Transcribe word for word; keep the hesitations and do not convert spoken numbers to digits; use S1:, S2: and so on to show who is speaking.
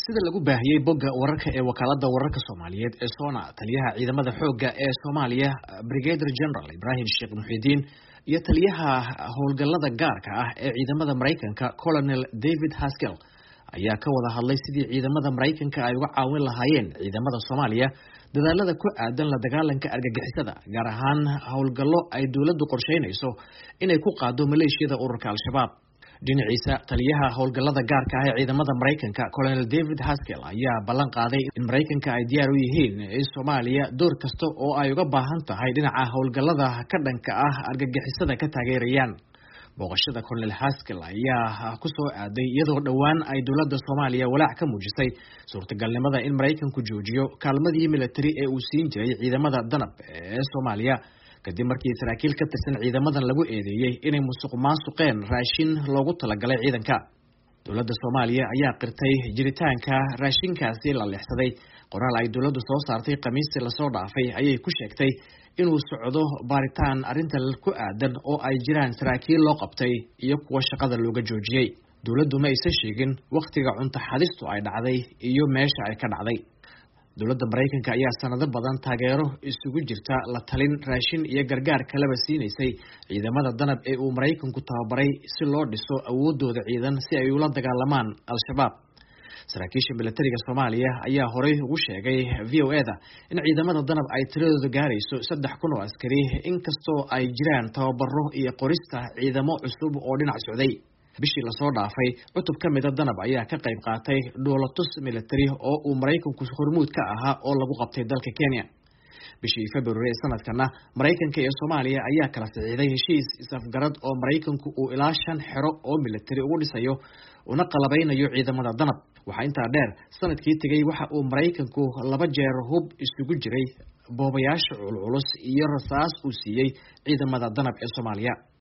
S1: sida lagu baahiyay bogga wararka ee wakaaladda wararka Soomaaliyeed ee Sona taliyaha ciidamada xoogga ee Soomaaliya Brigadier General Ibrahim Sheikh Muxyidiin iyo taliyaha howlgallada gaarka ah ee ciidamada Mareykanka Colonel David Haskell ayaa ka wada hadlay sidii ciidamada Mareykanka ay uga caawin lahaayeen ciidamada Soomaaliya dadaalada ku aadan la dagaalanka argagixisada gaar ahaan howlgallo ay dawladdu qorsheynayso inay ku qaado maleeshiyada ururka Al-Shabaab. dhinaciisa taliyaha howlgallada gaarka ah ee ciidamada Mareykanka Colonel David Haskell ayaa ballan qaaday in Mareykanka ay diyaar u yihiin in Soomaaliya door kasta oo ay uga baahan tahay dhinaca howlgallada ka dhanka ah argagixisada ka taageerayaan. booqashada Colonel Haskell ayaa ku soo aaday iyadoo dhawaan ay dawladda Soomaaliya walaac ka muujisay suurtagalnimada in Mareykanku joojiyo kaalmadii military ee uu siin jiray ciidamada danab ee Soomaaliya kadib markii saraakiil ka tirsan ciidamadan lagu eedeeyay inay musuqmaasuqeen raashin loogu talagalay ciidanka. dawladda Soomaaliya ayaa qirtay jiritaanka raashinkaasi la leexsaday. qoraal ay dawladdu soo saartay Khamiistii la soo dhaafay ayay ku sheegtay inuu socdo baaritaan arrinta ku aadan oo ay jiraan saraakiil loo qabtay iyo kuwa shaqada looga joojiyay. dawladdu ma aysan sheegin waqtiga cunto xadistu ay dhacday iyo meesha ay ka dhacday. dawladda Mareykanka ayaa sanado badan taageero isugu jirta la talin raashin iyo gargaar kaleba siinaysay ciidamada danab ee uu Mareykanku tababaray si loo dhiso awoodooda ciidan si ay ula dagaalamaan Al-Shabaab. saraakiisha militariga Soomaaliya ayaa horey ugu sheegay V O A da in ciidamada danab ay tiradooda gaarayso saddex kun oo askari inkastoo ay jiraan tababaro iyo qorista ciidamo cusub oo dhinac socday. bishii la soo dhaafay cutub ka mid ah danab ayaa ka qayb qaatay dhoolatus military oo uu Mareykanku hormuud ka ahaa oo lagu qabtay dalka Kenya. bishii February sanadkana Mareykanka iyo Soomaaliya ayaa kala saxiixday heshiis isafgarad oo Mareykanku uu ilaa shan xero oo military ugu dhisayo una qalabeynayo ciidamada danab. waxaa intaa dheer sanadkii tagay waxa uu Mareykanku laba jeer hub isugu jiray boobayaasha culculus iyo rasaas uu siiyay ciidamada danab ee Soomaaliya.